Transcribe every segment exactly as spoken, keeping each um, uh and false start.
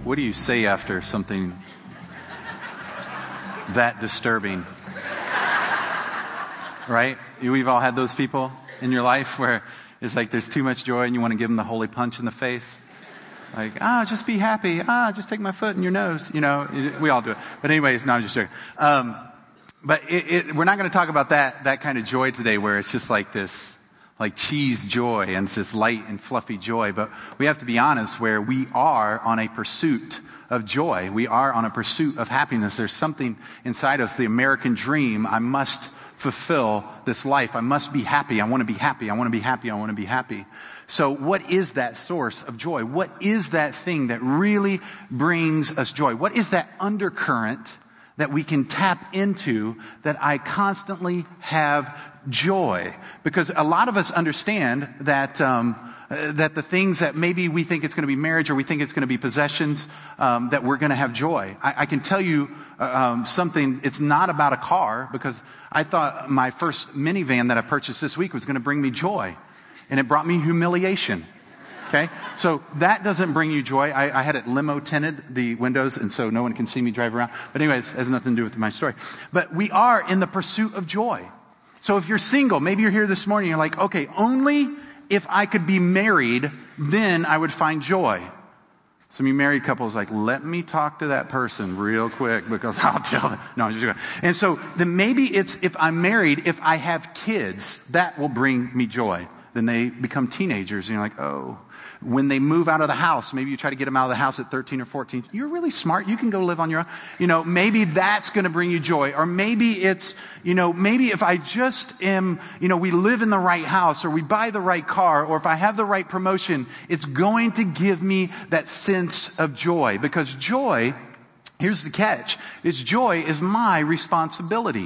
What do you say after something that disturbing? Right? We've all had those people in your life where it's like there's too much joy and you want to give them the holy punch in the face. Like, ah, just be happy. Ah, just take my foot in your nose. You know, we all do it. But anyways, no, I'm just joking. Um, but it, it, we're not going to talk about that that kind of joy today where it's just like this, like cheese joy and it's this light and fluffy joy. But we have to be honest where we are on a pursuit of joy. We are on a pursuit of happiness. There's something inside us, the American dream. I must fulfill this life. I must be happy. I want to be happy. I want to be happy. I want to be happy. So what is that source of joy? What is that thing that really brings us joy? What is that undercurrent that we can tap into that I constantly have joy? Because a lot of us understand that um, uh, that the things that maybe we think it's going to be marriage or we think it's going to be possessions, um, that we're going to have joy. I, I can tell you uh, um, something. It's not about a car, because I thought my first minivan that I purchased this week was going to bring me joy, and it brought me humiliation. Okay, so that doesn't bring you joy. I, I had it limo tinted, the windows, and so no one can see me drive around. But anyways, it has nothing to do with my story. But we are in the pursuit of joy. So if you're single, maybe you're here this morning, you're like, okay, only if I could be married, then I would find joy. Some of you married couples like, let me talk to that person real quick because I'll tell them. No, I'm just joking. And so then maybe it's if I'm married, if I have kids, that will bring me joy. Then they become teenagers and you're like, oh. When they move out of the house, maybe you try to get them out of the house at thirteen or fourteen. You're really smart. You can go live on your own. You know, maybe that's going to bring you joy. Or maybe it's, you know, maybe if I just am, you know, we live in the right house or we buy the right car or if I have the right promotion, it's going to give me that sense of joy. Because joy, here's the catch, is joy is my responsibility.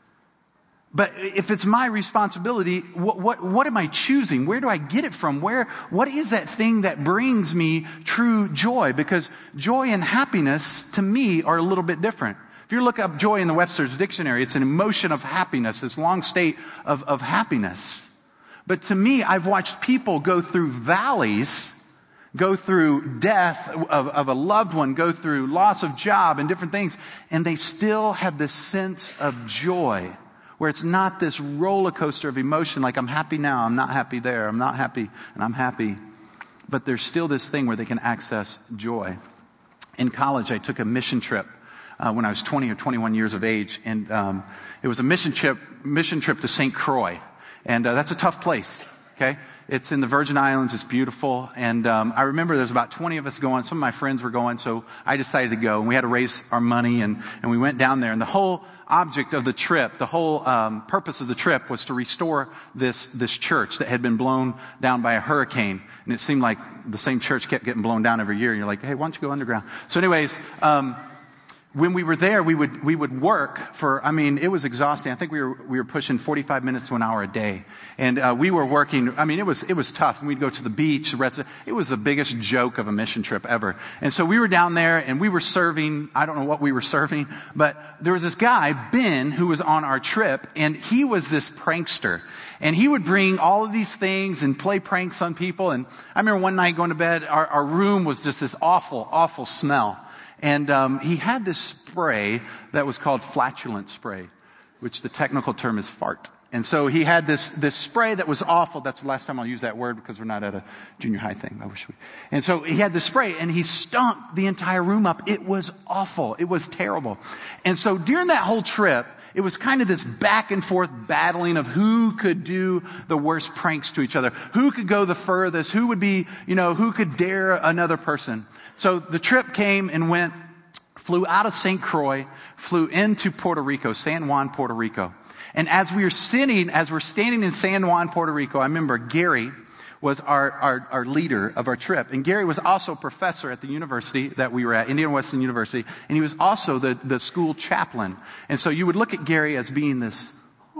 But if it's my responsibility, what, what, what am I choosing? Where do I get it from? Where, what is that thing that brings me true joy? Because joy and happiness, to me, are a little bit different. If you look up joy in the Webster's dictionary, it's an emotion of happiness, this long state of, of happiness. But to me, I've watched people go through valleys, go through death of, of a loved one, go through loss of job and different things, and they still have this sense of joy. Where it's not this roller coaster of emotion, like I'm happy now, I'm not happy there, I'm not happy, and I'm happy. But there's still this thing where they can access joy. In college, I took a mission trip uh, when I was twenty or twenty-one years of age, and um, it was a mission trip, mission trip to Saint Croix. And uh, that's a tough place, okay? It's in the Virgin Islands, it's beautiful, and um, I remember there's about twenty of us going, some of my friends were going, so I decided to go, and we had to raise our money, and, and we went down there, and the whole object of the trip, the whole um, purpose of the trip was to restore this this church that had been blown down by a hurricane. And it seemed like the same church kept getting blown down every year. And you're like, hey, why don't you go underground? So anyways, um, when we were there, we would we would work for, I mean, it was exhausting. I think we were we were pushing forty-five minutes to an hour a day. And uh, we were working, I mean, it was it was tough. And we'd go to the beach. The rest of, it was the biggest joke of a mission trip ever. And so we were down there and we were serving, I don't know what we were serving, but there was this guy, Ben, who was on our trip, and he was this prankster. And he would bring all of these things and play pranks on people. And I remember one night going to bed, our, our room was just this awful, awful smell. And um, he had this spray that was called flatulent spray, which the technical term is fart. And so he had this this spray that was awful. That's the last time I'll use that word because we're not at a junior high thing. I wish we. And so he had this spray and he stunk the entire room up. It was awful. It was terrible. And so during that whole trip, it was kind of this back and forth battling of who could do the worst pranks to each other, who could go the furthest, who would be, you know, who could dare another person. So the trip came and went, flew out of Saint Croix, flew into Puerto Rico, San Juan, Puerto Rico. And as we were sitting, as we're standing in San Juan, Puerto Rico, I remember Gary was our, our, our leader of our trip. And Gary was also a professor at the university that we were at, Indiana Wesleyan University. And he was also the, the school chaplain. And so you would look at Gary as being this,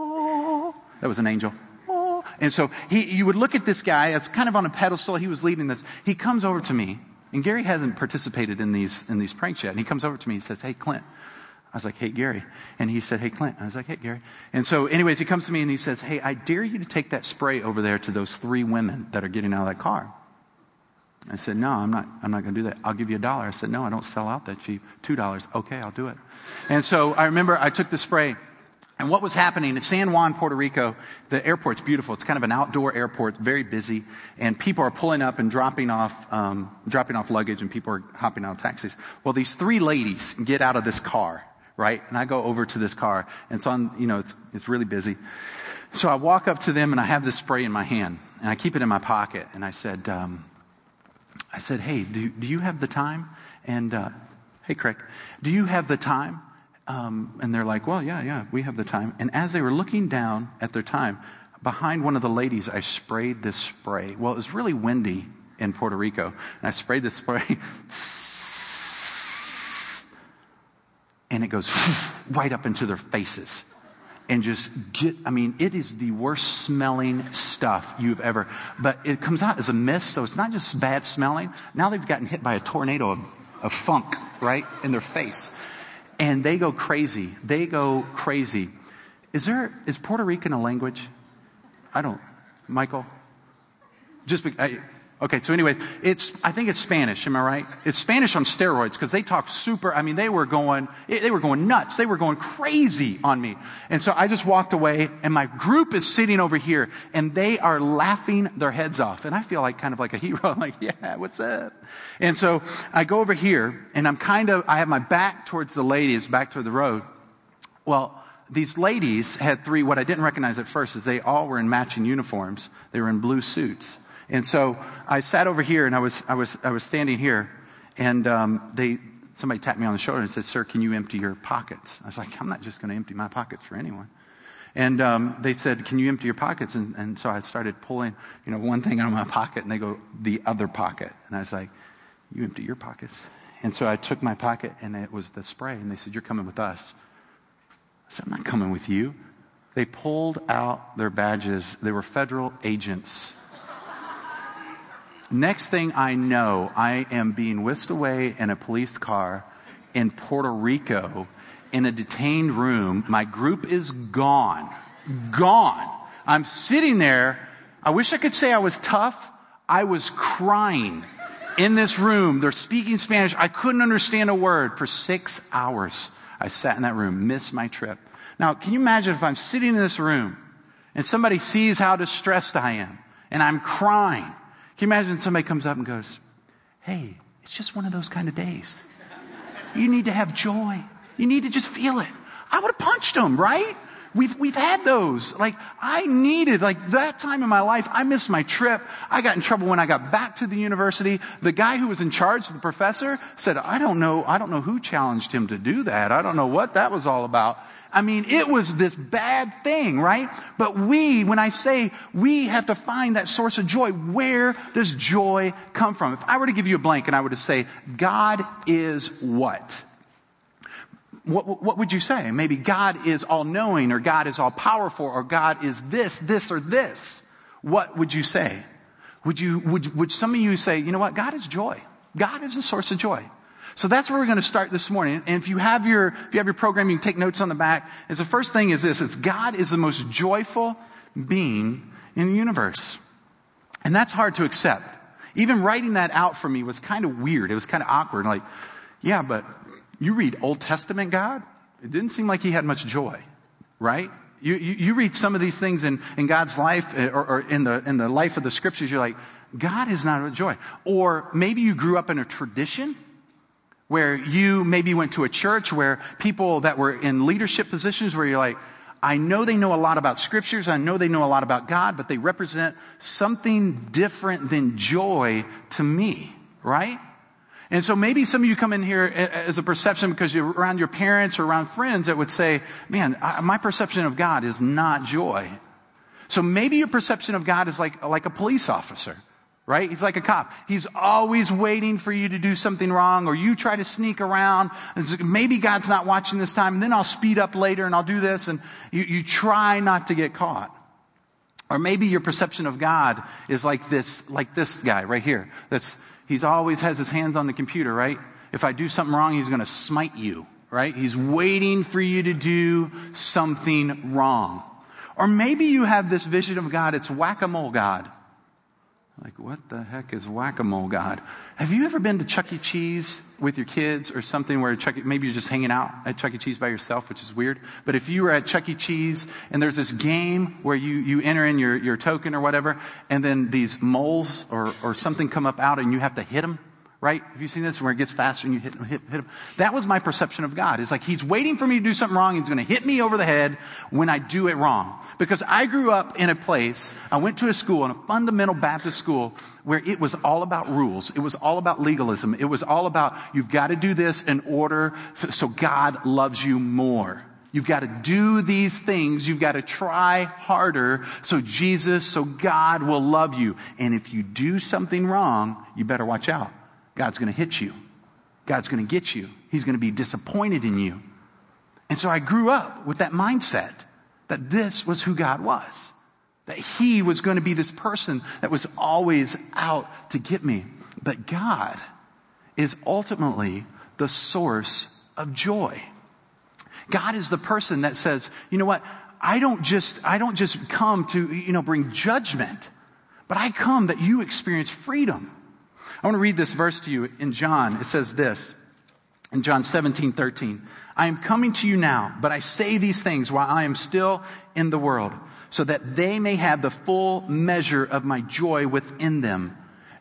oh, that was an angel. Oh. And so he, you would look at this guy as kind of on a pedestal. He was leading this. He comes over to me. And Gary hasn't participated in these in these pranks yet. And he comes over to me and says, hey, Clint. I was like, hey, Gary. And he said, hey, Clint. I was like, hey, Gary. And so anyways, he comes to me and he says, hey, I dare you to take that spray over there to those three women that are getting out of that car. I said, no, I'm not, I'm not going to do that. I'll give you a dollar. I said, no, I don't sell out that cheap. Two dollars. Okay, I'll do it. And so I remember I took the spray. And what was happening in San Juan, Puerto Rico, the airport's beautiful. It's kind of an outdoor airport, very busy. And people are pulling up and dropping off, um, dropping off luggage, and people are hopping out of taxis. Well, these three ladies get out of this car, right? And I go over to this car, and it's on, you know, it's, it's really busy. So I walk up to them, and I have this spray in my hand, and I keep it in my pocket. And I said, um, I said, hey, do, do you have the time? And, uh, hey, Craig, do you have the time? Um, and they're like, well, yeah, yeah, we have the time. And as they were looking down at their time, behind one of the ladies, I sprayed this spray. Well, it was really windy in Puerto Rico. And I sprayed this spray. And it goes right up into their faces. And just get, I mean, it is the worst smelling stuff you've ever, but it comes out as a mist, so it's not just bad smelling. Now they've gotten hit by a tornado of, of funk, right, in their face. And they go crazy. They go crazy. Is there, is Puerto Rican a language? I don't, Michael? Just, be, I, okay, so anyway, it's, I think it's Spanish, am I right? It's Spanish on steroids, because they talk super, I mean, they were going, they were going nuts. They were going crazy on me. And so I just walked away, and my group is sitting over here, and they are laughing their heads off. And I feel like kind of like a hero. I'm like, yeah, what's up? And so I go over here, and I'm kind of, I have my back towards the ladies, back toward the road. Well, these ladies had three, what I didn't recognize at first is they all were in matching uniforms. They were in blue suits. And so I sat over here, and I was I was I was standing here, and um, they somebody tapped me on the shoulder and said, "Sir, can you empty your pockets?" I was like, "I'm not just going to empty my pockets for anyone." And um, they said, "Can you empty your pockets?" And, and so I started pulling, you know, one thing out of my pocket, and they go, "The other pocket." And I was like, "You empty your pockets?" And so I took my pocket, and it was the spray, and they said, "You're coming with us." I said, "I'm not coming with you." They pulled out their badges. They were federal agents. Next thing I know, I am being whisked away in a police car in Puerto Rico in a detained room. My group is gone. Gone. I'm sitting there. I wish I could say I was tough. I was crying in this room. They're speaking Spanish. I couldn't understand a word for six hours. I sat in that room, missed my trip. Now, can you imagine if I'm sitting in this room and somebody sees how distressed I am and I'm crying? Can you imagine somebody comes up and goes, "Hey, it's just one of those kind of days. You need to have joy. You need to just feel it." I would have punched them, right? We've, we've had those. Like, I needed, like, that time in my life, I missed my trip. I got in trouble when I got back to the university. The guy who was in charge, the professor, said, I don't know, I don't know who challenged him to do that. I don't know what that was all about. I mean, it was this bad thing, right? But we, when I say we have to find that source of joy, where does joy come from? If I were to give you a blank and I were to say, God is what? What, what would you say? Maybe God is all-knowing, or God is all-powerful, or God is this, this, or this. What would you say? Would you, would, would some of you say, you know what? God is joy. God is the source of joy. So that's where we're going to start this morning. And if you have your, if you have your program, you can take notes on the back. Is the first thing is this: it's God is the most joyful being in the universe. And that's hard to accept. Even writing that out for me was kind of weird. It was kind of awkward. Like, yeah, but you read Old Testament God, it didn't seem like he had much joy, right? You, you, you read some of these things in, in God's life, or, or in the, in the life of the scriptures, you're like, God is not a joy. Or maybe you grew up in a tradition where you maybe went to a church where people that were in leadership positions where you're like, I know they know a lot about scriptures, I know they know a lot about God, but they represent something different than joy to me, right? And so maybe some of you come in here as a perception because you're around your parents or around friends that would say, man, I, my perception of God is not joy. So maybe your perception of God is like, like a police officer, right? He's like a cop. He's always waiting for you to do something wrong, or you try to sneak around. Maybe God's not watching this time, and then I'll speed up later and I'll do this, and you, you try not to get caught. Or maybe your perception of God is like this, like this guy right here. That's, he's always has his hands on the computer, right? If I do something wrong, he's going to smite you, right? He's waiting for you to do something wrong. Or maybe you have this vision of God, it's whack-a-mole God. Like, what the heck is whack-a-mole, God? Have you ever been to Chuck E. Cheese with your kids or something where Chuck, maybe you're just hanging out at Chuck E. Cheese by yourself, which is weird. But if you were at Chuck E. Cheese and there's this game where you, you enter in your, your token or whatever, and then these moles or, or something come up out and you have to hit them, right? Have you seen this where it gets faster and you hit him, hit, hit him? That was my perception of God. It's like he's waiting for me to do something wrong. He's going to hit me over the head when I do it wrong. Because I grew up in a place, I went to a school, in a fundamental Baptist school, where it was all about rules. It was all about legalism. It was all about you've got to do this in order for, so God loves you more. You've got to do these things. You've got to try harder so Jesus, so God will love you. And if you do something wrong, you better watch out. God's going to hit you. God's going to get you. He's going to be disappointed in you. And so I grew up with that mindset that this was who God was. That he was going to be this person that was always out to get me. But God is ultimately the source of joy. God is the person that says, you know what? I don't just, I don't just come to, you know, bring judgment, but I come that you experience freedom. I want to read this verse to you in John. It says this, in John seventeen thirteen. I am coming to you now, but I say these things while I am still in the world, so that they may have the full measure of my joy within them.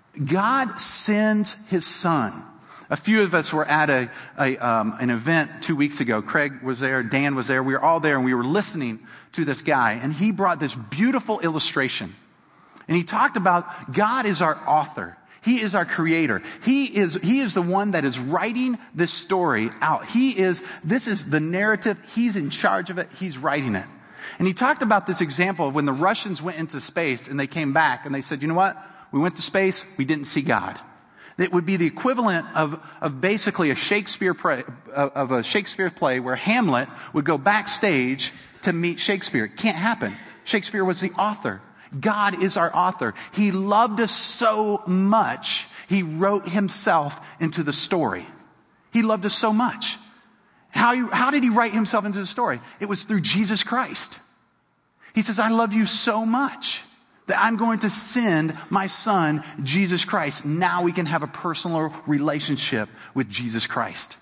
God sends his son. A few of us were at a, a um, an event two weeks ago. Craig was there, Dan was there. We were all there, and we were listening to this guy, and he brought this beautiful illustration. And he talked about God is our author. He is our creator. He is, he is the one that is writing this story out. He is, this is the narrative. He's in charge of it. He's writing it. And he talked about this example of when the Russians went into space and they came back and they said, you know what? We went to space. We didn't see God. It would be the equivalent of, of basically a Shakespeare play, of a Shakespeare play where Hamlet would go backstage to meet Shakespeare. It can't happen. Shakespeare was the author. God is our author. He loved us so much, he wrote himself into the story. He loved us so much. How, how did he write himself into the story? It was through Jesus Christ. He says, I love you so much that I'm going to send my son, Jesus Christ. Now we can have a personal relationship with Jesus Christ.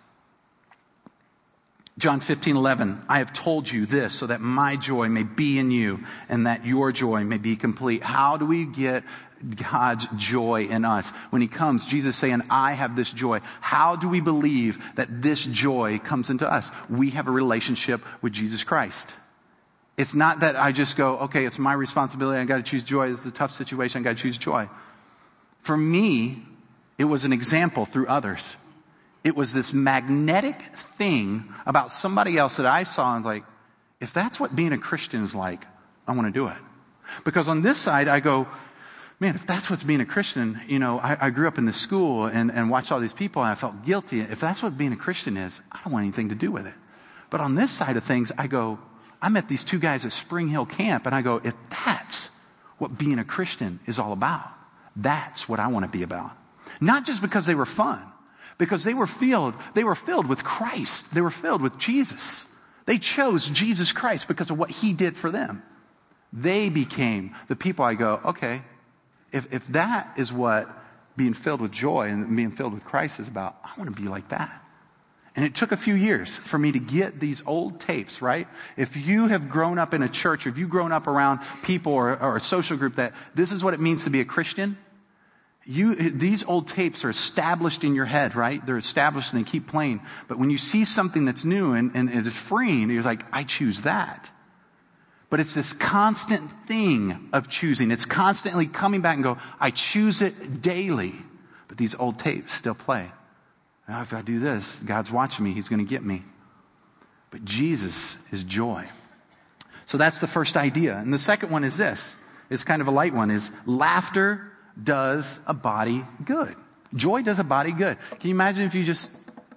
John fifteen eleven, I have told you this so that my joy may be in you and that your joy may be complete. How do we get God's joy in us? When he comes, Jesus saying, I have this joy. How do we believe that this joy comes into us? We have a relationship with Jesus Christ. It's not that I just go, okay, it's my responsibility. I got to choose joy. This is a tough situation. I got to choose joy. For me, it was an example through others. It was this magnetic thing about somebody else that I saw and like, if that's what being a Christian is like, I want to do it. Because on this side, I go, man, if that's what's being a Christian, you know, I, I grew up in this school and, and watched all these people and I felt guilty. If that's what being a Christian is, I don't want anything to do with it. But on this side of things, I go, I met these two guys at Spring Hill Camp and I go, if that's what being a Christian is all about, that's what I want to be about. Not just because they were fun. Because they were filled, they were filled with Christ. They were filled with Jesus. They chose Jesus Christ because of what he did for them. They became the people I go, okay, if, if that is what being filled with joy and being filled with Christ is about, I want to be like that. And it took a few years for me to get these old tapes, right? If you have grown up in a church, or if you've grown up around people or, or a social group that this is what it means to be a Christian, You, these old tapes are established in your head, right? They're established and they keep playing. But when you see something that's new and, and it is freeing, you're like, I choose that. But it's this constant thing of choosing. It's constantly coming back and go, I choose it daily. But these old tapes still play. Now, if I do this, God's watching me. He's going to get me. But Jesus is joy. So that's the first idea. And the second one is this. It's kind of a light one, is laughter does a body good. Joy does a body good. Can you imagine if you just,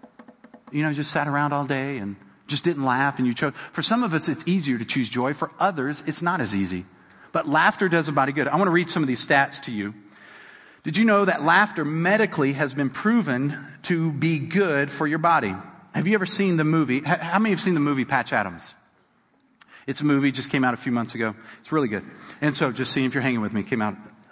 you know, just sat around all day and just didn't laugh and you chose? For some of us, it's easier to choose joy. For others, it's not as easy. But laughter does a body good. I want to read some of these stats to you. Did you know that laughter medically has been proven to be good for your body? Have you ever seen the movie? How many have seen the movie Patch Adams? It's a movie, just came out a few months ago. It's really good. And so just seeing if you're hanging with me, it came out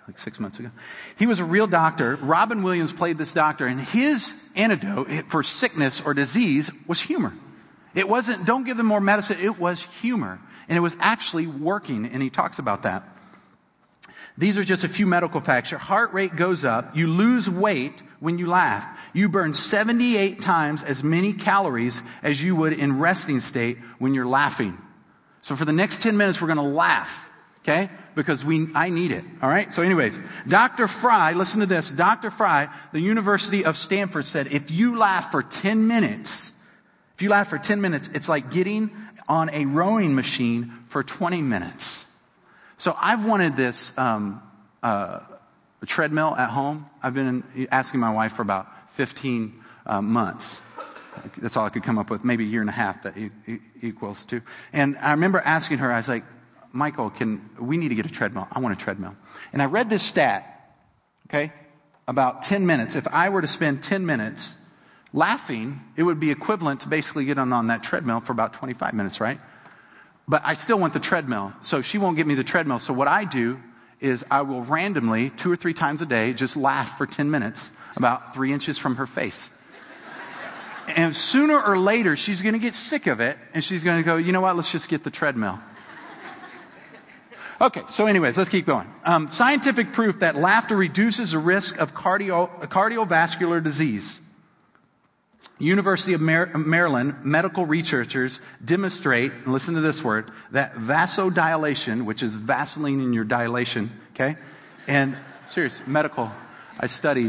like six months ago. He was a real doctor. Robin Williams played this doctor, and his antidote for sickness or disease was humor. It wasn't, don't give them more medicine, it was humor. And it was actually working, and he talks about that. These are just a few medical facts. Your heart rate goes up. You lose weight when you laugh. You burn seventy-eight times as many calories as you would in resting state when you're laughing. So for the next ten minutes, we're going to laugh, okay? Because we, I need it, all right? So anyways, Doctor Fry, listen to this. Doctor Fry, the University of Stanford said, if you laugh for ten minutes, if you laugh for ten minutes, it's like getting on a rowing machine for twenty minutes. So I've wanted this um, uh, treadmill at home. I've been asking my wife for about fifteen uh, months. That's all I could come up with, maybe a year and a half that e- e- equals to. And I remember asking her, I was like, Michael, can we need to get a treadmill. I want a treadmill. And I read this stat, okay, about ten minutes. If I were to spend ten minutes laughing, it would be equivalent to basically getting on that treadmill for about twenty-five minutes, right? But I still want the treadmill. So she won't give me the treadmill. So what I do is I will randomly, two or three times a day, just laugh for ten minutes, about three inches from her face. And sooner or later, she's going to get sick of it. And she's going to go, you know what, let's just get the treadmill. Okay, so anyways, let's keep going. Um, scientific proof that laughter reduces the risk of cardio, cardiovascular disease. University of Mar- Maryland medical researchers demonstrate, and listen to this word, that vasodilation, which is Vaseline in your dilation, okay? And serious, medical, I studied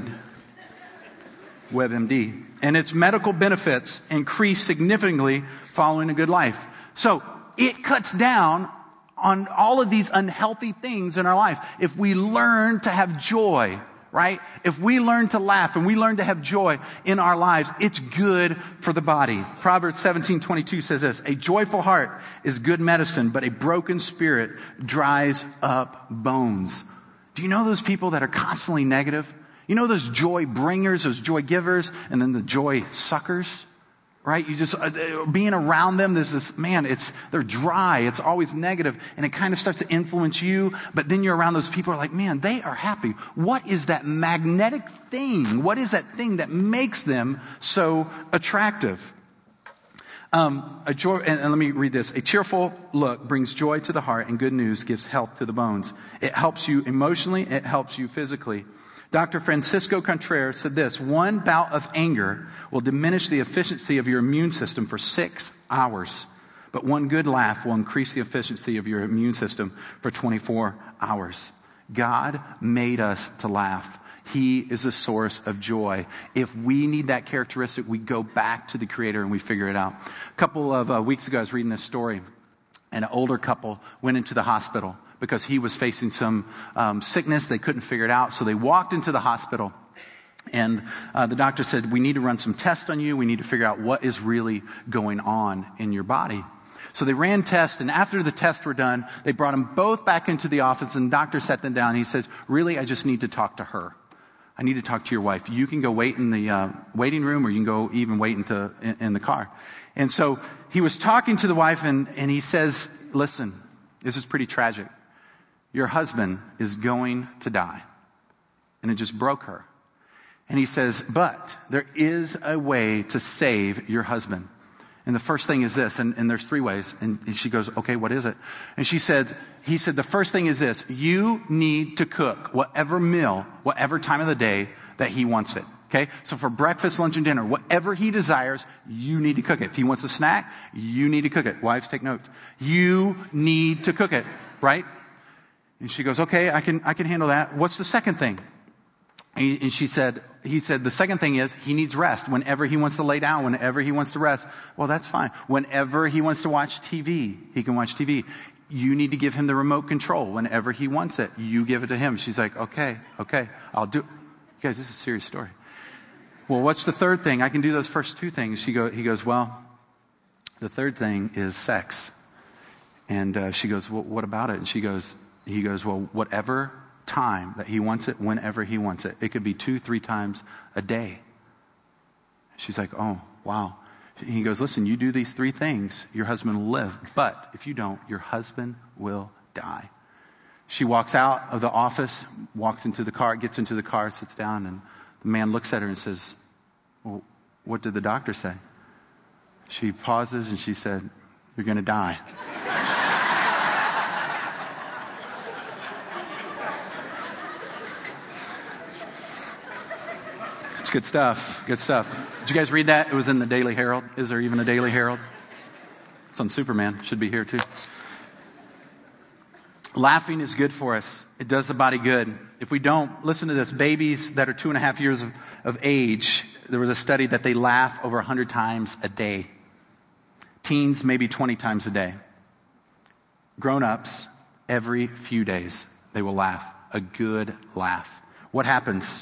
WebMD. And its medical benefits increase significantly following a good life. So it cuts down on all of these unhealthy things in our life. If we learn to have joy, right? If we learn to laugh and we learn to have joy in our lives, it's good for the body. Proverbs seventeen twenty-two says this, a joyful heart is good medicine, but a broken spirit dries up bones. Do you know those people that are constantly negative? You know those joy bringers, those joy givers, and then the joy suckers? Right? You just, uh, being around them, there's this, man, it's, they're dry. It's always negative, and it kind of starts to influence you. But then you're around those people who are like, man, they are happy. What is that magnetic thing? What is that thing that makes them so attractive? Um, a joy, and, and let me read this. A cheerful look brings joy to the heart, and good news gives health to the bones. It helps you emotionally. It helps you physically. Doctor Francisco Contreras said this, one bout of anger will diminish the efficiency of your immune system for six hours. But one good laugh will increase the efficiency of your immune system for twenty-four hours. God made us to laugh. He is the source of joy. If we need that characteristic, we go back to the Creator and we figure it out. A couple of uh, weeks ago, I was reading this story, and an older couple went into the hospital because he was facing some um, sickness. They couldn't figure it out. So they walked into the hospital, and uh, the doctor said, we need to run some tests on you. We need to figure out what is really going on in your body. So they ran tests, and after the tests were done, they brought them both back into the office, and the doctor sat them down. And he said, really, I just need to talk to her. I need to talk to your wife. You can go wait in the uh, waiting room, or you can go even wait into, in, in the car. And so he was talking to the wife, and, and he says, listen, this is pretty tragic. Your husband is going to die. And it just broke her. And he says, but there is a way to save your husband. And the first thing is this, and, and there's three ways. And she goes, okay, what is it? And she said, he said, the first thing is this, you need to cook whatever meal, whatever time of the day that he wants it. Okay? So for breakfast, lunch, and dinner, whatever he desires, you need to cook it. If he wants a snack, you need to cook it. Wives, take note. You need to cook it, right? And she goes, okay, I can, I can handle that. What's the second thing? And she said, he said, the second thing is he needs rest. Whenever he wants to lay down, whenever he wants to rest. Well, that's fine. Whenever he wants to watch T V, he can watch T V. You need to give him the remote control. Whenever he wants it, you give it to him. She's like, okay, okay, I'll do it. You guys, this is a serious story. Well, what's the third thing? I can do those first two things. She go, he goes, well, the third thing is sex. And uh, she goes, well, what about it? And she goes, he goes, well, whatever time that he wants it, whenever he wants it. It could be two, three times a day. She's like, oh, wow. He goes, listen, you do these three things, your husband will live. But if you don't, your husband will die. She walks out of the office, walks into the car, gets into the car, sits down, and the man looks at her and says, well, what did the doctor say? She pauses and she said, you're going to die. It's good stuff, good stuff. Did you guys read that? It was in the Daily Herald. Is there even a Daily Herald? It's on Superman. Should be here too. Laughing is good for us. It does the body good. If we don't, listen to this. Babies that are two and a half years of, of age, there was a study that they laugh over one hundred times a day. Teens, maybe twenty times a day. Grown-ups, every few days, they will laugh. A good laugh. What happens?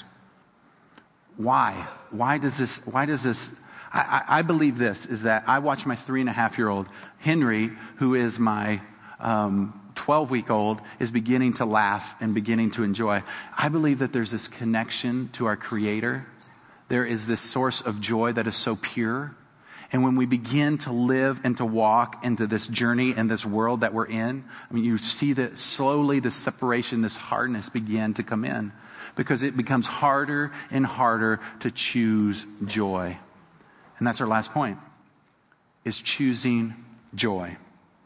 Why? Why does this, why does this, I, I, I believe this, is that I watch my three and a half year old, Henry, who is my um, twelve-week-old, is beginning to laugh and beginning to enjoy. I believe that there's this connection to our Creator. There is this source of joy that is so pure. And when we begin to live and to walk into this journey and this world that we're in, I mean, you see that slowly the separation, this hardness begin to come in. Because it becomes harder and harder to choose joy. And that's our last point, is choosing joy.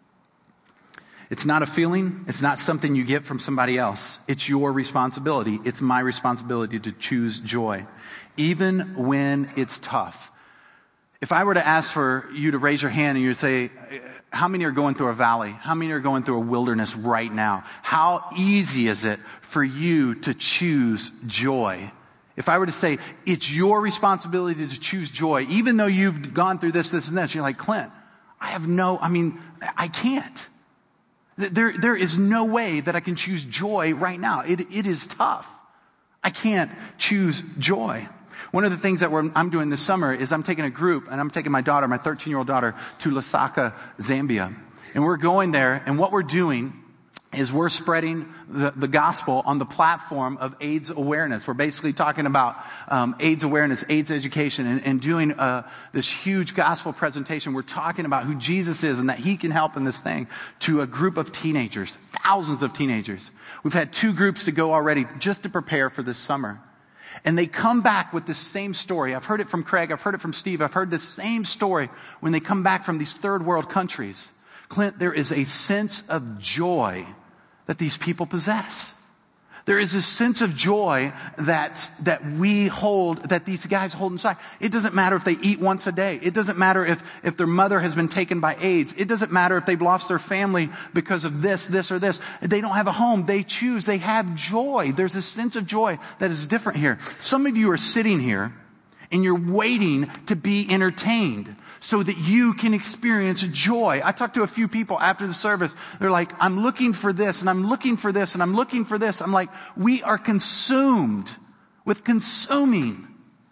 It's not a feeling. It's not something you get from somebody else. It's your responsibility. It's my responsibility to choose joy, even when it's tough. If I were to ask for you to raise your hand and you say, how many are going through a valley? How many are going through a wilderness right now? How easy is it for you to choose joy? If I were to say, it's your responsibility to choose joy, even though you've gone through this, this, and this, you're like, Clint, I have no, I mean, I can't. There, there is no way that I can choose joy right now. It, it is tough. I can't choose joy. One of the things that we're, I'm doing this summer is I'm taking a group, and I'm taking my daughter, my thirteen-year-old daughter, to Lusaka, Zambia. And we're going there, and what we're doing is we're spreading the, the gospel on the platform of AIDS awareness. We're basically talking about um, AIDS awareness, AIDS education, and, and doing uh, this huge gospel presentation. We're talking about who Jesus is and that he can help in this thing to a group of teenagers, thousands of teenagers. We've had two groups to go already just to prepare for this summer. And they come back with the same story. I've heard it from Craig. I've heard it from Steve. I've heard the same story when they come back from these third world countries. Clint, there is a sense of joy that these people possess. There is a sense of joy that, that we hold, that these guys hold inside. It doesn't matter if they eat once a day. It doesn't matter if, if their mother has been taken by AIDS. It doesn't matter if they've lost their family because of this, this, or this. They don't have a home. They choose. They have joy. There's a sense of joy that is different here. Some of you are sitting here and you're waiting to be entertained so that you can experience joy. I talked to a few people after the service. They're like, I'm looking for this, and I'm looking for this, and I'm looking for this. I'm like, we are consumed with consuming.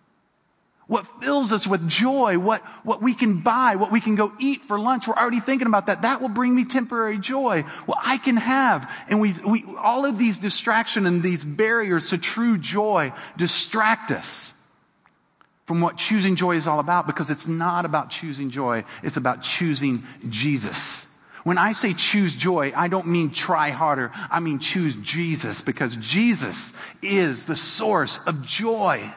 What fills us with joy, what, what we can buy, what we can go eat for lunch. We're already thinking about that. That will bring me temporary joy. What I can have. And we, we all of these distractions and these barriers to true joy distract us from what choosing joy is all about, because it's not about choosing joy. It's about choosing Jesus. When I say choose joy, I don't mean try harder. I mean choose Jesus, because Jesus is the source of joy.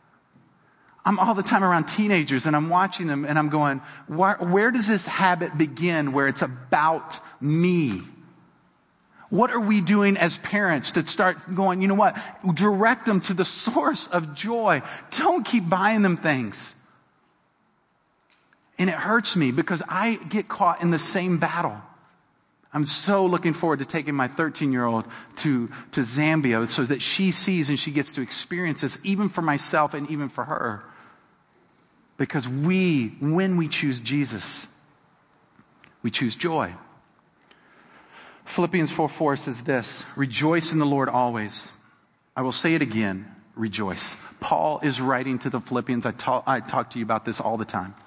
I'm all the time around teenagers and I'm watching them and I'm going, where, where does this habit begin where it's about me? What are we doing as parents to start going, you know what? Direct them to the source of joy. Don't keep buying them things. And it hurts me because I get caught in the same battle. I'm so looking forward to taking my thirteen-year-old to, to Zambia so that she sees and she gets to experience this, even for myself and even for her. Because we, when we choose Jesus, we choose joy. Philippians four four says this, rejoice in the Lord always. I will say it again, rejoice. Paul is writing to the Philippians. I talk, I talk to you about this all the time.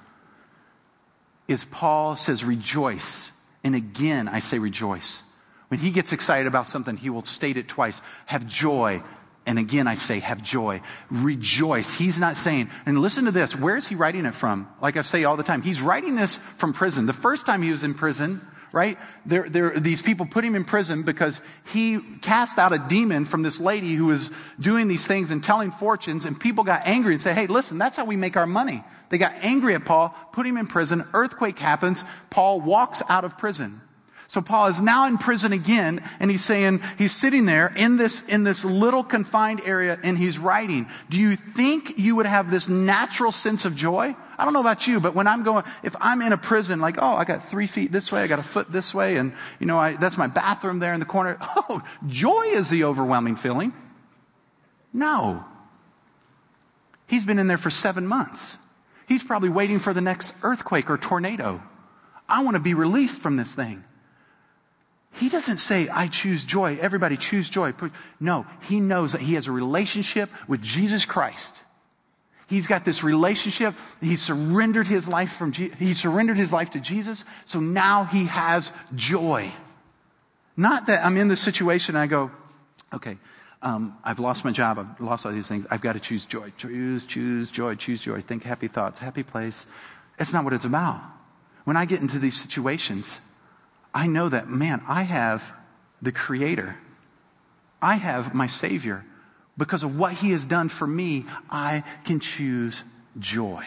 Is Paul says rejoice. And again, I say rejoice. When he gets excited about something, he will state it twice. Have joy. And again, I say have joy. Rejoice. He's not saying, and listen to this. Where is he writing it from? Like I say all the time, he's writing this from prison. The first time he was in prison, right? There, there, these people put him in prison because he cast out a demon from this lady who was doing these things and telling fortunes, and people got angry and said, hey, listen, that's how we make our money. They got angry at Paul, put him in prison, earthquake happens, Paul walks out of prison. So Paul is now in prison again, and he's saying, he's sitting there in this, in this little confined area, and he's writing. Do you think you would have this natural sense of joy? I don't know about you, but when I'm going, if I'm in a prison, like, oh, I got three feet this way, I got a foot this way, and, you know, I, that's my bathroom there in the corner. Oh, joy is the overwhelming feeling. No. He's been in there for seven months. He's probably waiting for the next earthquake or tornado. I want to be released from this thing. He doesn't say, I choose joy. Everybody choose joy. No, he knows that he has a relationship with Jesus Christ. He's got this relationship. He surrendered his life from Je- he surrendered his life to Jesus. So now he has joy. Not that I'm in this situation and I go, okay, um, I've lost my job. I've lost all these things. I've got to choose joy. Choose, choose joy, choose joy. Think happy thoughts, happy place. It's not what it's about. When I get into these situations, I know that, man, I have the Creator. I have my Savior. Because of what he has done for me, I can choose joy.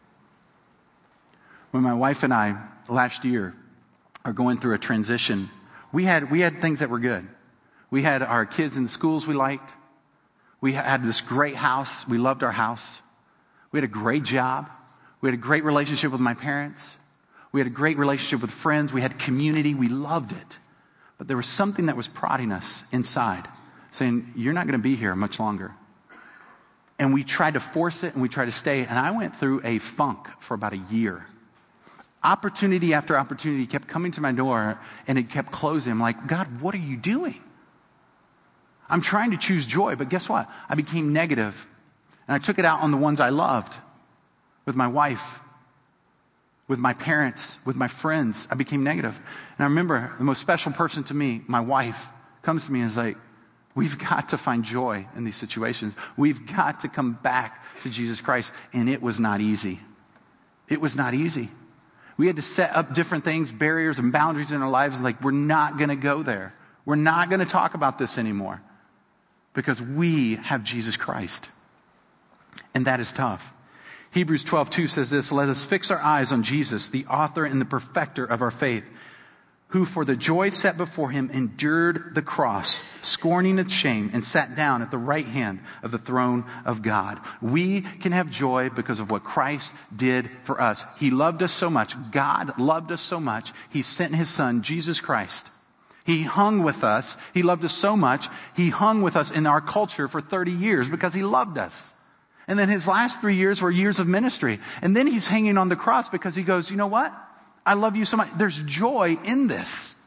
When my wife and I, last year, are going through a transition, we had, we had things that were good. We had our kids in the schools we liked. We had this great house. We loved our house. We had a great job. We had a great relationship with my parents. We had a great relationship with friends. We had community. We loved it. But there was something that was prodding us inside, saying, you're not going to be here much longer. And we tried to force it and we tried to stay. And I went through a funk for about a year. Opportunity after opportunity kept coming to my door and it kept closing. I'm like, God, what are you doing? I'm trying to choose joy, but guess what? I became negative. And I took it out on the ones I loved, with my wife, with my parents, with my friends. I became negative. And I remember the most special person to me, my wife, comes to me and is like, we've got to find joy in these situations. We've got to come back to Jesus Christ. And it was not easy. It was not easy. We had to set up different things, barriers and boundaries in our lives. Like, we're not going to go there. We're not going to talk about this anymore. Because we have Jesus Christ. And that is tough. Hebrews twelve two says this, let us fix our eyes on Jesus, the author and the perfecter of our faith, who for the joy set before him endured the cross, scorning its shame, and sat down at the right hand of the throne of God. We can have joy because of what Christ did for us. He loved us so much. God loved us so much. He sent his son, Jesus Christ. He hung with us. He loved us so much. He hung with us in our culture for thirty years because he loved us. And then his last three years were years of ministry. And then he's hanging on the cross because he goes, you know what? I love you so much. There's joy in this.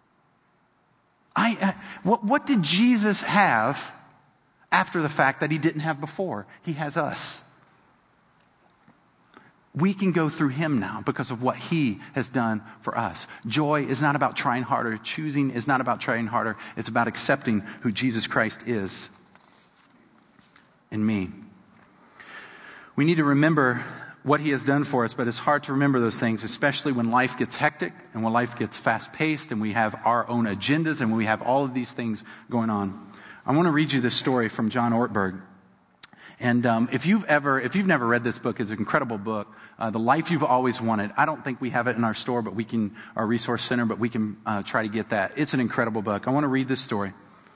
I, uh, what, what did Jesus have after the fact that he didn't have before? He has us. We can go through him now because of what he has done for us. Joy is not about trying harder. Choosing is not about trying harder. It's about accepting who Jesus Christ is in me. We need to remember what he has done for us, but it's hard to remember those things, especially when life gets hectic and when life gets fast-paced and we have our own agendas and when we have all of these things going on. I want to read you this story from John Ortberg. And um, if you've ever, if you've never read this book, it's an incredible book, uh, The Life You've Always Wanted. I don't think we have it in our store, but we can, our resource center, but we can uh, try to get that. It's an incredible book. I want to read this story.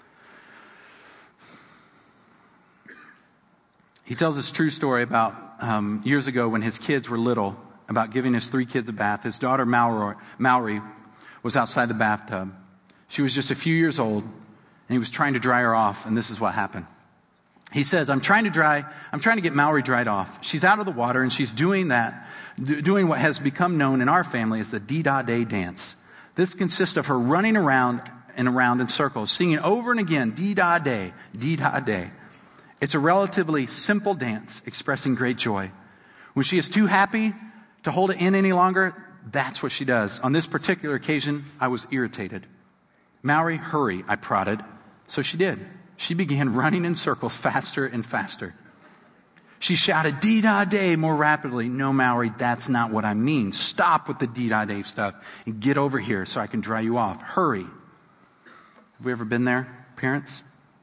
He tells this true story about um, years ago when his kids were little, about giving his three kids a bath. His daughter Mallory, Mallory was outside the bathtub. She was just a few years old, and he was trying to dry her off, and this is what happened. He says, I'm trying to dry, I'm trying to get Mallory dried off. She's out of the water, and she's doing that, doing what has become known in our family as the Dee-Da-Day dance. This consists of her running around and around in circles, singing over and again, Dee-Da-Day, Dee-Da-Day. It's a relatively simple dance expressing great joy. When she is too happy to hold it in any longer, that's what she does. On this particular occasion, I was irritated. Mallory, hurry, I prodded. So she did. She began running in circles faster and faster. She shouted, "Dee-da-day," more rapidly. "No, Mallory, that's not what I mean. Stop with the dee-da-day stuff and get over here so I can dry you off. Hurry." Have we ever been there, parents?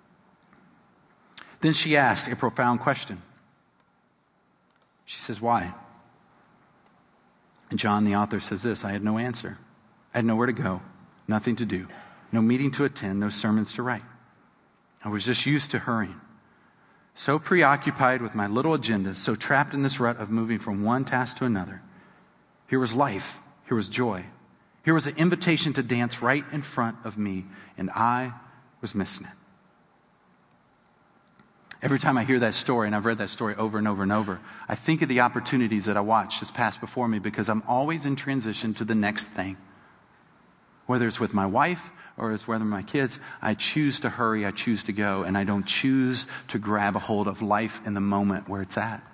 Then she asked a profound question. She says, "Why?" And John, the author, says this: "I had no answer. I had nowhere to go, nothing to do, no meeting to attend, no sermons to write. I was just used to hurrying. So preoccupied with my little agenda, so trapped in this rut of moving from one task to another. Here was life. Here was joy. Here was an invitation to dance right in front of me, and I was missing it." Every time I hear that story, and I've read that story over and over and over, I think of the opportunities that I watched just pass before me, because I'm always in transition to the next thing. Whether it's with my wife or it's whether my kids, I choose to hurry, I choose to go, and I don't choose to grab a hold of life in the moment where it's at.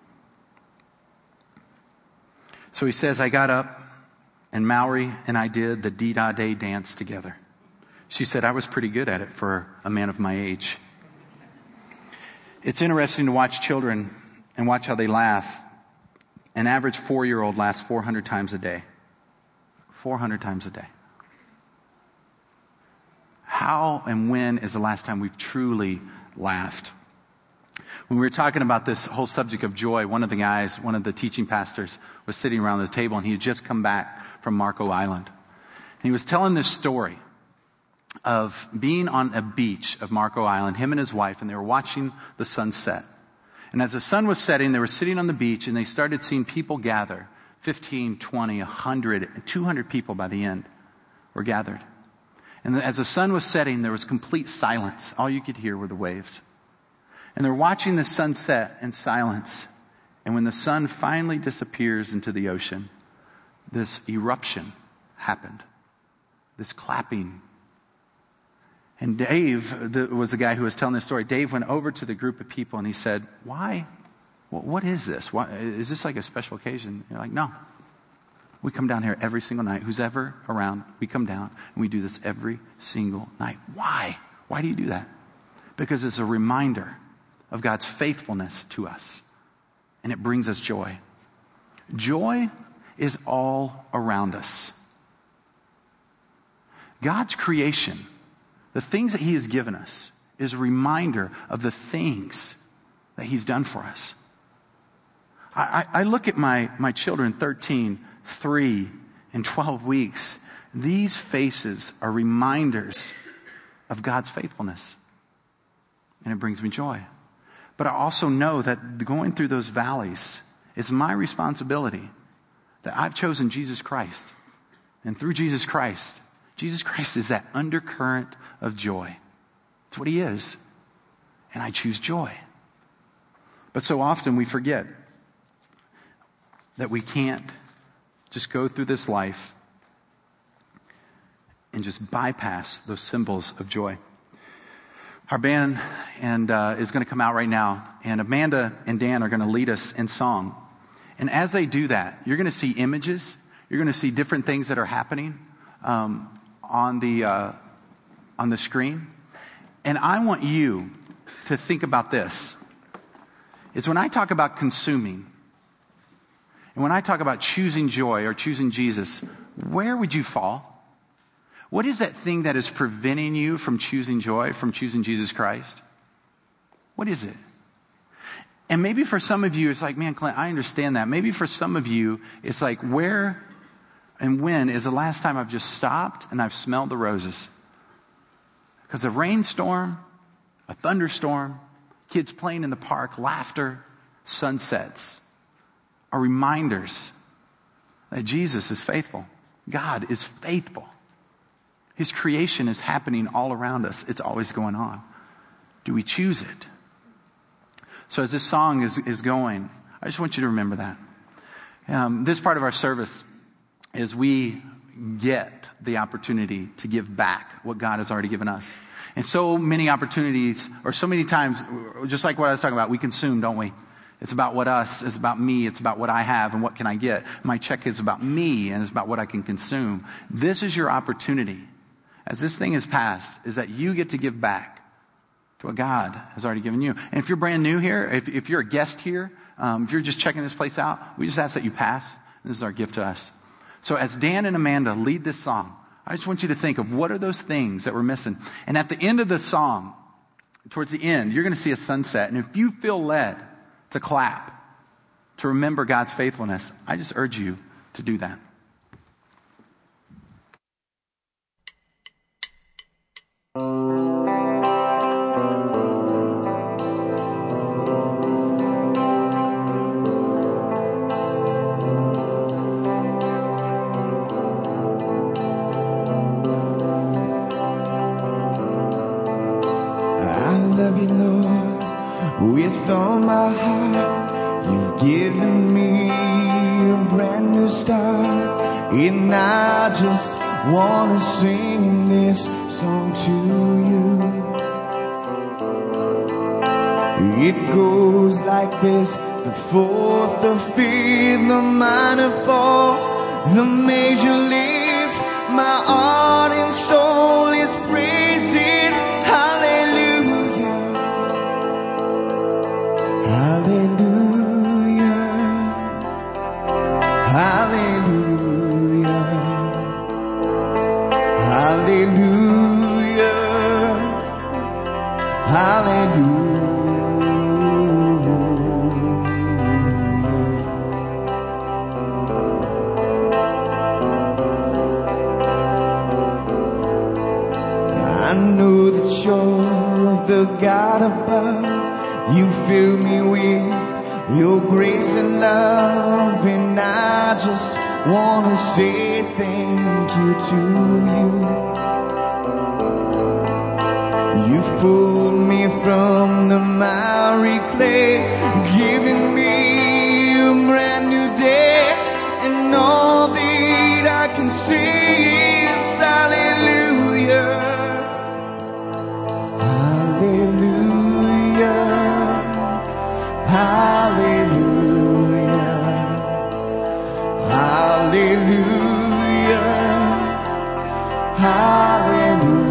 So he says, "I got up, and Mallory and I did the dee-da-day dance together." She said, "I was pretty good at it for a man of my age." It's interesting to watch children and watch how they laugh. An average four-year-old laughs four hundred times a day. four hundred times a day. How and when is the last time we've truly laughed? When we were talking about this whole subject of joy, one of the guys, one of the teaching pastors, was sitting around the table, and he had just come back from Marco Island. And he was telling this story of being on a beach of Marco Island, him and his wife, and they were watching the sunset. And as the sun was setting, they were sitting on the beach, and they started seeing people gather. fifteen, twenty, one hundred, two hundred people by the end were gathered. And as the sun was setting, there was complete silence. All you could hear were the waves. And they're watching the sunset in silence. And when the sun finally disappears into the ocean, this eruption happened. This clapping. And Dave the, was the guy who was telling this story. Dave went over to the group of people and he said, "Why? Well, what is this? Why, is this like a special occasion?" You're like, "No. We come down here every single night. Who's ever around, we come down and we do this every single night." Why? Why do you do that? Because it's a reminder of God's faithfulness to us. And it brings us joy. Joy is all around us. God's creation, the things that He has given us, is a reminder of the things that He's done for us. I, I, I look at my, my children, thirteen, three, and twelve weeks. These faces are reminders of God's faithfulness. And it brings me joy. But I also know that going through those valleys is my responsibility. That I've chosen Jesus Christ. And through Jesus Christ, Jesus Christ is that undercurrent of joy. It's what He is. And I choose joy. But so often we forget that we can't just go through this life and just bypass those symbols of joy. Our band and uh, is going to come out right now, and Amanda and Dan are going to lead us in song. And as they do that, you're going to see images. You're going to see different things that are happening um, on the uh, on the screen. And I want you to think about this. It's when I talk about consuming, and when I talk about choosing joy or choosing Jesus, where would you fall? What is that thing that is preventing you from choosing joy, from choosing Jesus Christ? What is it? And maybe for some of you, it's like, man, Clint, I understand that. Maybe for some of you, it's like, where and when is the last time I've just stopped and I've smelled the roses? Because a rainstorm, a thunderstorm, kids playing in the park, laughter, sunsets are reminders that Jesus is faithful. God is faithful. His creation is happening all around us. It's always going on. Do we choose it? So as this song is, is going, I just want you to remember that. Um, this part of our service is we get the opportunity to give back what God has already given us. And so many opportunities, or so many times, just like what I was talking about, we consume, don't we? It's about what us, it's about me, it's about what I have and what can I get. My check is about me and it's about what I can consume. This is your opportunity. As this thing is passed, is that you get to give back to what God has already given you. And if you're brand new here, if, if you're a guest here, um, if you're just checking this place out, we just ask that you pass. This is our gift to us. So as Dan and Amanda lead this song, I just want you to think of what are those things that we're missing. And at the end of the song, towards the end, you're going to see a sunset. And if you feel led to clap, to remember God's faithfulness, I just urge you to do that. With all my heart, you've given me a brand new start, and I just want to sing this song to you. It goes like this: the fourth, the fifth, the minor fall, the major lift, my heart and soul is praising. Hallelujah. Hallelujah, hallelujah, hallelujah, hallelujah. I know that you're the God above. You fill me with your grace and love, and I just want to say thank you to you. You've pulled me from the miry clay, giving me a brand new day, and all that I can say is hallelujah. Hallelujah, hallelujah, hallelujah.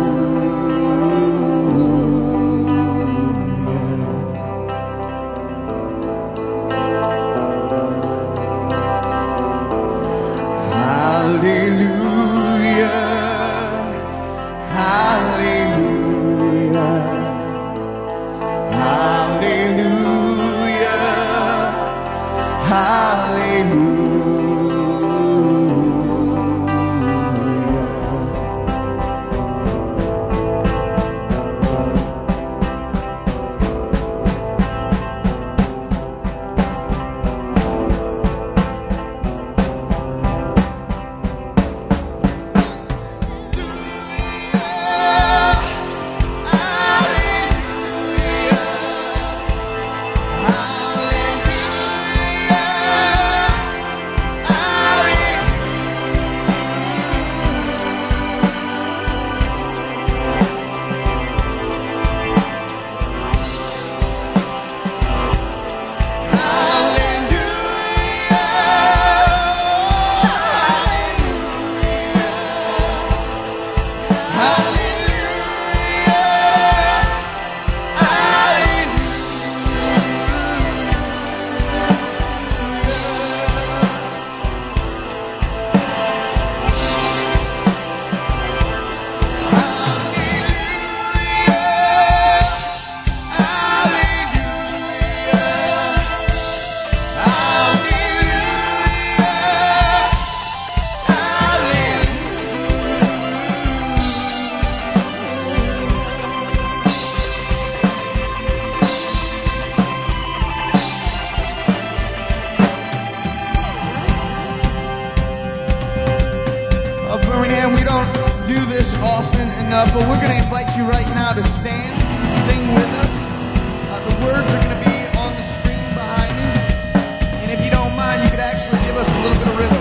But we're going to invite you right now to stand and sing with us. Uh, the words are going to be on the screen behind me. And if you don't mind, you could actually give us a little bit of rhythm.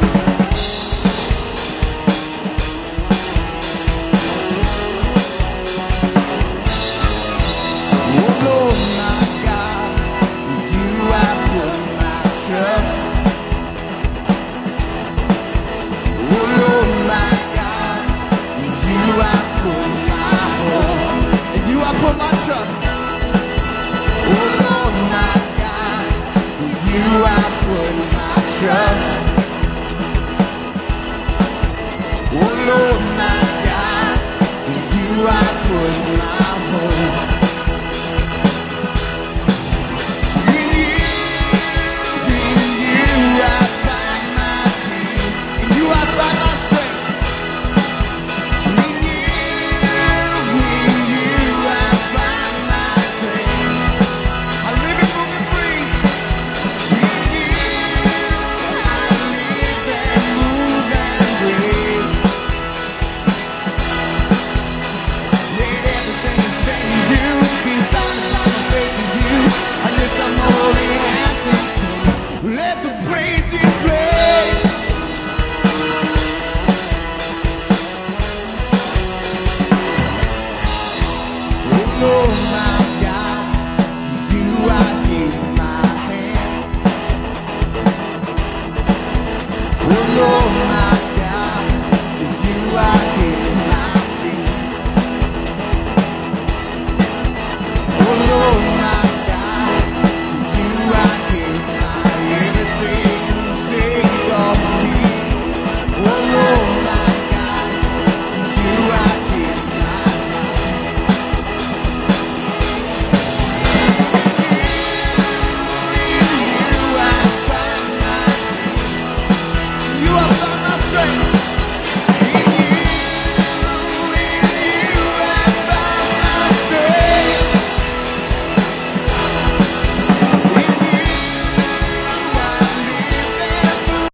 Oh Lord, my God, in you I put my trust. Oh Lord, my God, in you I put my hope. In you I put my trust. put my trust. Oh Lord, my God, in you I put my